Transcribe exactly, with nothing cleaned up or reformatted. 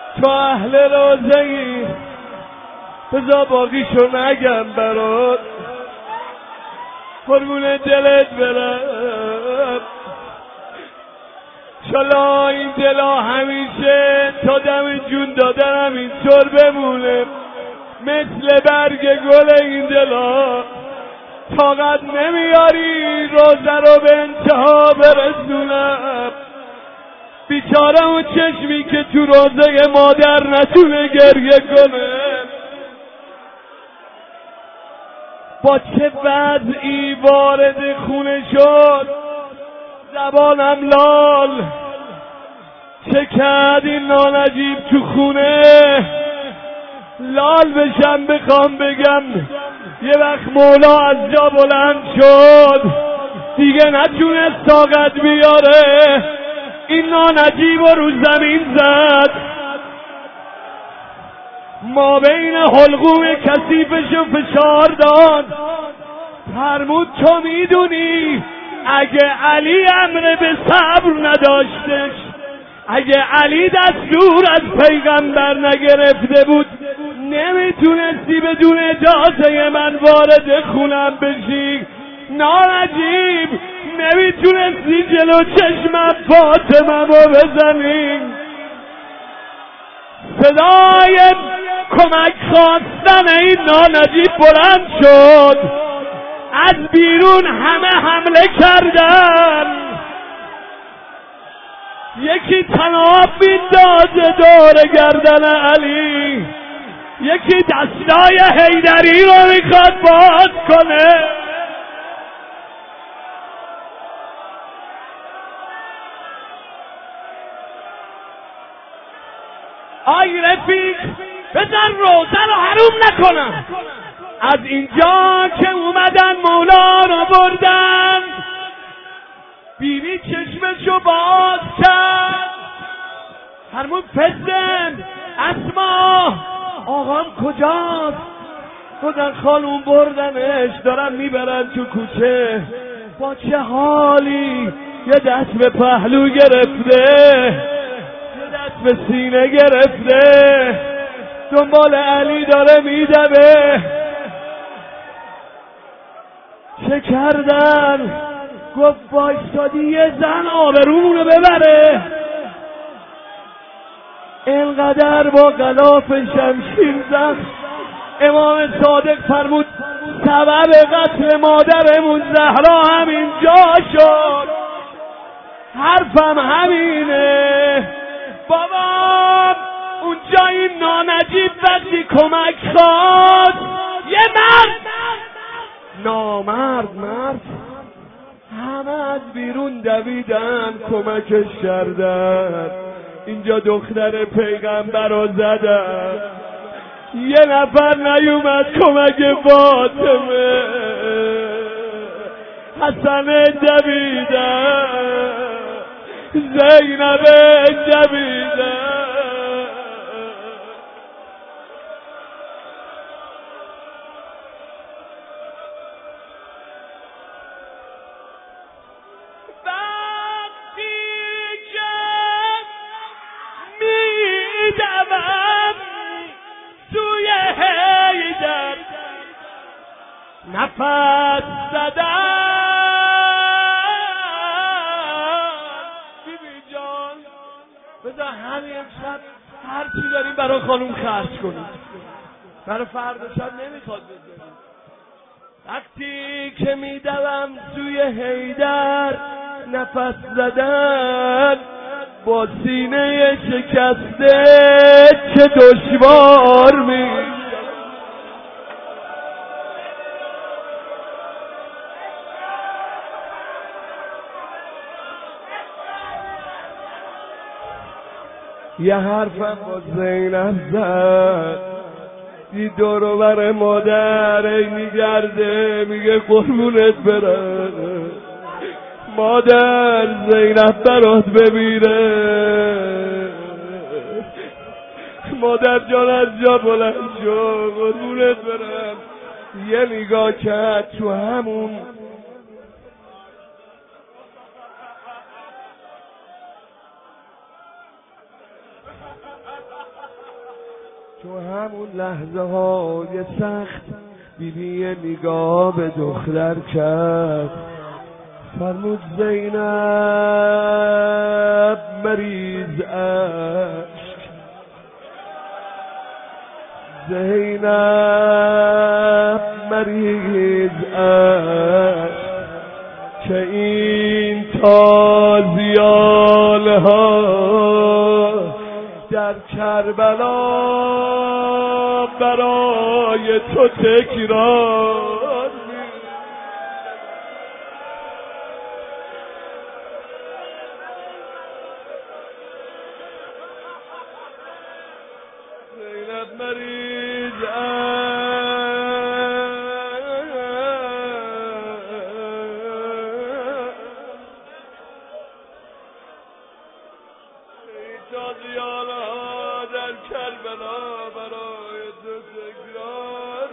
تو اهل روزه‌ای بذار باقیشو نگم برات، قربون دلت برم. شالا این دلا همیشه تا دم جون دادنم اینطور بمونه، مثل برگ گل این دلا طاقت نمیاری روزه رو به انتها برسونم. بیچاره اون چشمی که تو روزه مادر نتونه گریه کنه، با چه وضعی وارد خونه شد، زبانم لال چه کرد این نانجیب تو خونه. لال بشم بخوام بگم یه وقت مولا از جا بلند شد، دیگه نتونست طاقت بیاره، این نانجیب رو زمین زد، ما بین حلقوم کثیفشو فشار داد. فرمود تو میدونی اگه علی امر به صبر نداشتش، اگه علی دستور از پیغمبر نگرفته بود، نمیتونستی بدون اجازه من وارد خونم بشی. نانجیب نمیتونستی جلو چشمم فاطمه رو بزنی. صدای کمک خواستن این نانجیب بلند شد، از بیرون همه حمله کردن. یکی تناب میندازه دور گردن علی، یکی دستای حیدری رو میخواد باز کنه. آی رفیق بزن روزه رو حروم نکنم. از اینجا که اومدن مولا رو بردن، بیبی چشمشو باز کرد، فرمود پسن اسما آقام کجاست؟ گفتن خانوم بردنش، دارن میبرن تو کوچه. با چه حالی؟ یه دست به پهلو گرفته، به سینه گرفته، دنبال علی داره میدوه. چه کردن؟ گفت بایستادی یه زن آبرومونو ببره. اینقدر با غلاف شمشیر زد. امام صادق فرمود سبب قتل مادرمون زهرا همینجا شد. حرفم همینه بابا. اونجا این نانجیب وقتی کمک خواست، یه مرد نامرد مرد همه از بیرون دویدن کمکش کردن. اینجا دختر پیغمبر رو زدن، یه نفر نیومد کمک فاطمه. حسن دویدن، زینب دویدن. نفس زدن بیبی جان، بذار همین شب هر چی داریم برای خانوم خرج کنیم، برای فردا شب نمیخواد بذاریم. وقتی که میدوم سوی حیدر نفس زدن، با سینه شکسته چه دشوار می یه حرفم با زینب زد، دی دور و بر مادر میگرده میگه قربونت برم مادر، زینب برات بمیره. مادر جان از جا بلند شو، قربونت برم. یه نگاه کرد تو همون تو همون لحظه های سخت بیبی نگاه به دختر کرد، فرمود زینب مریض عشق، زینب مریض عشق، که این تازیانه ها در کربلا برای تو تکرار زینب مریض تازیانه ها در کربلا برای تو تکرار